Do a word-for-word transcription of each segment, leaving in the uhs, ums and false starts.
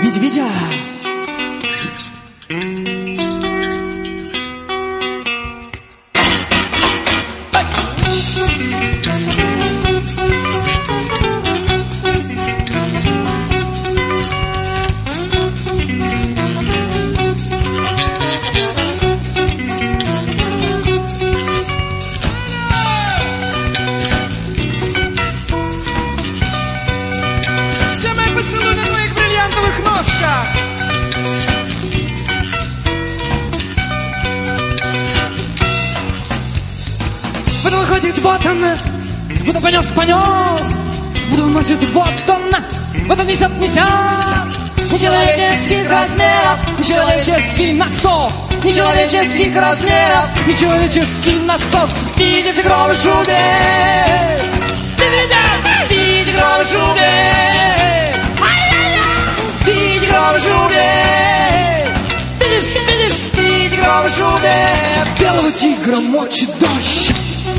Витя. Все мои поцелуи на твоих бриллиантовых ножках. Вот он выходит, вот он, вот он понес, понес, вот он носит, вот он, вот он несет, несет. Нечеловеческих размеров, нечеловеческий насос, нечеловеческих размеров, нечеловеческий насос. В пятитигровой шубе, в пятитигровой шубе, в пятитигровой шубе, видишь, видишь, в пятитигровой шубе. Белого тигра мочит дождь.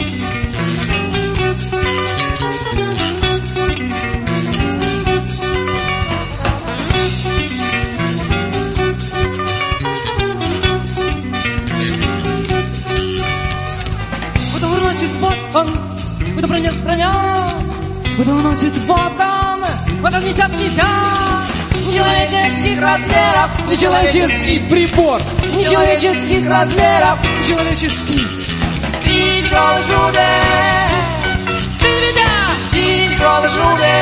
Вот он, вот он пронес, пронес, вот он носит, вот он, вот он несет, несет. Нечеловеческих размеров, нечеловеческий прибор, нечеловеческих размеров, нечеловеческий. В пятитигровой шубе, в пятитигровой шубе,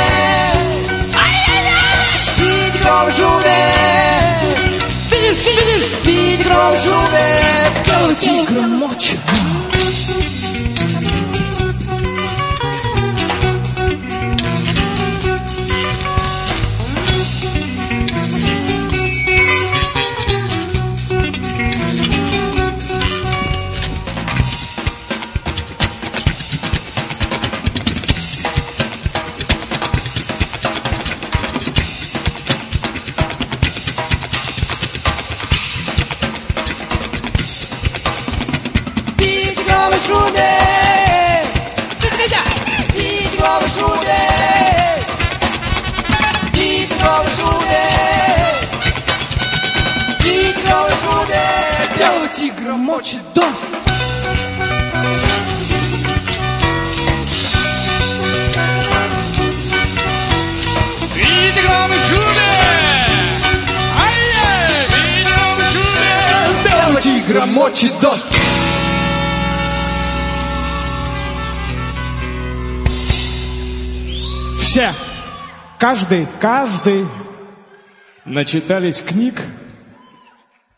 в пятитигровой шубе, видишь, видишь, в пятитигровой шубе. Белый тигр мочит. В пятитигровой шубе, в пятитигровой шубе, в пятитигровой шубе. Белого тигра мочит дождь. В пятитигровой шубе, ай-яй, в пятитигровой шубе. Белого тигра мочит дождь. Все, каждый, каждый начитались книг